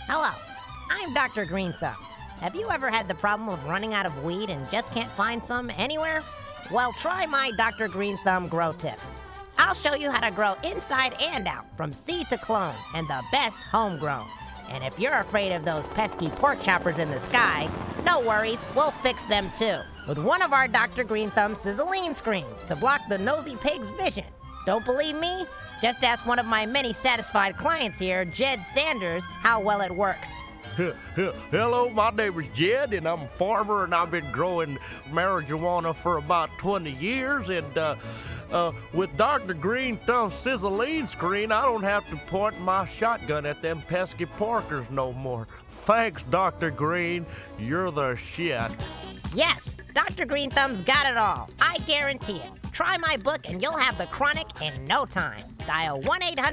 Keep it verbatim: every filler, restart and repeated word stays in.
Hello, I'm Doctor Green Thumb. Have you ever had the problem of running out of weed and just can't find some anywhere? Well, try my Doctor Green Thumb grow tips. I'll show you how to grow inside and out, from seed to clone, and the best homegrown. And if you're afraid of those pesky pork choppers in the sky, no worries, we'll fix them too, with one of our Doctor Green Thumb sizzling screens to block the nosy pig's vision. Don't believe me? Just ask one of my many satisfied clients here, Jed Sanders, how well it works. Hello, my name is Jed, and I'm a farmer, and I've been growing marijuana for about twenty years, and uh, uh, with Doctor Green Thumb's sizzling screen, I don't have to point my shotgun at them pesky porkers no more. Thanks, Doctor Green. You're the shit. Yes, Doctor Green Thumb's got it all. I guarantee it. Try my book and you'll have the chronic in no time. Dial one eight hundred